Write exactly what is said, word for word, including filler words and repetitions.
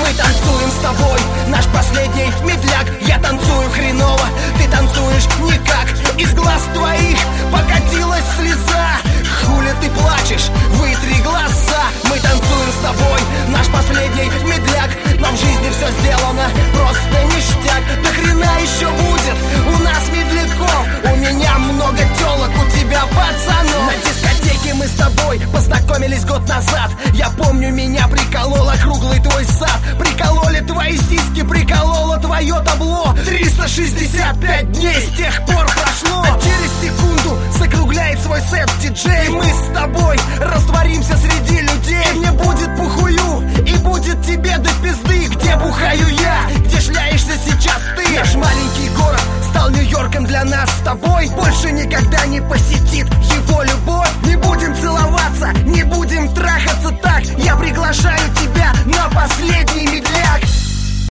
танцуем с тобой наш последний медляк. Я танцую хреново, ты танцуешь никак. Из глаз твоих покатилась слеза. Хули ты плачешь, вытри глаза. Мы танцуем с тобой наш последний медляк. Но в жизни все сделано просто ништяк. До хрена еще будет у нас медляков. У меня много телок, у тебя пацанов. На дискотеке мы с тобой познакомились год назад. Я помню, меня приколола круглый твой сад. Прикололи твои сиськи, прикололо твое табло. Триста шестьдесят пять дней с тех пор прошло. А через секунду закругляет свой сет диджей. Мы с тобой растворимся среди людей.